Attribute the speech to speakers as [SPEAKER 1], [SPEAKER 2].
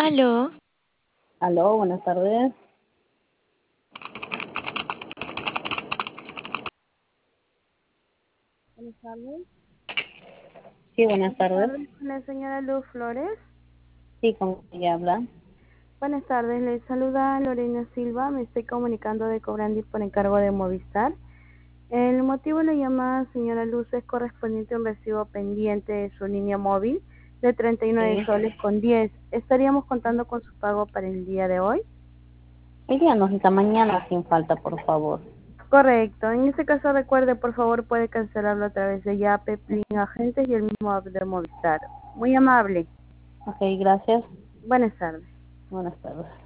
[SPEAKER 1] Aló,
[SPEAKER 2] Aló, buenas tardes.
[SPEAKER 3] Buenas tardes.
[SPEAKER 2] Sí, buenas
[SPEAKER 3] Buenas
[SPEAKER 2] tardes.
[SPEAKER 3] tardes con la señora Luz Flores.
[SPEAKER 2] Sí, ¿con ella habla?
[SPEAKER 3] Buenas tardes, le saluda Lorena Silva. Me estoy comunicando de Cobrandis por encargo de Movistar. El motivo de la llamada, señora Luz, es correspondiente a un recibo pendiente de su línea móvil de 39
[SPEAKER 2] Sí.
[SPEAKER 3] soles con 10. Estaríamos contando con su pago para el día de hoy.
[SPEAKER 2] Díganos esta mañana sin falta, por favor.
[SPEAKER 3] Correcto. En este caso, recuerde, por favor, puede cancelarlo a través de Yape, Plin Agentes y el mismo app de Movistar. Muy amable.
[SPEAKER 2] Ok, gracias.
[SPEAKER 3] Buenas tardes.
[SPEAKER 2] Buenas tardes.